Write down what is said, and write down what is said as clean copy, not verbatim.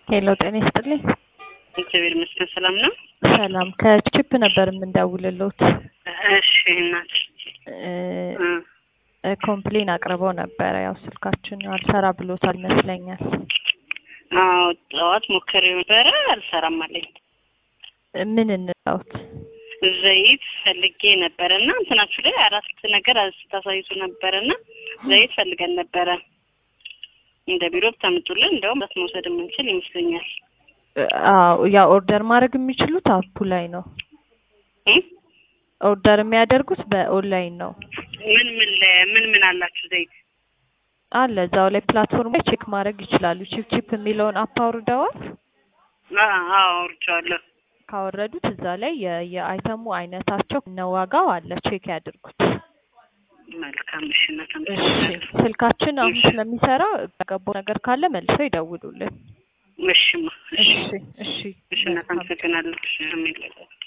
ሄሎ ጤና ይስጥልኝ። እግዚአብሔር ይመስገን ሰላም ነው። ሰላም ከቺፕ ነበር የምንደውልልዎት። እሺ እናት ኮምፕሌን አቅርበው ነበር። ያው ስልካችን አልሰራ ብሎታል ይመስለኛል። አዎ ጠዋት ሞክሬው ነበር አልሰራም አለኝ። ምን እንላውት? ዘይት ፈልጌ ነበርና እንትናችሁ ላይ አራት ነገር አስታሳይቱ ነበርና ዘይት ፈልገን ነበረ። እንደ ቢሮ ተምጡልን እንደውም መውሰድ የምንችል ይመስለኛል። አዎ ያ ኦርደር ማድረግ የሚችሉት አፑ ላይ ነው። ኦርደር የሚያደርጉት በኦንላይን ነው። ምን አላችሁ ዘይት አለ እዛው ላይ ፕላትፎርም ላይ ቼክ ማድረግ ይችላሉ። ቺፕ የሚለውን አፕ አውርደዋል? አዎ አውርቻለሁ። ካወረዱት እዛ ላይ የአይተሙ አይነታቸው ነዋጋው አለ፣ ቼክ ያድርጉት። መልካም እሺ እናንተ ስልካችን አሁን ስለሚሰራ በገባው ነገር ካለ መልሰው ይደውሉልን። እሺ እሺ እሺ እናንተ ተከናለሽ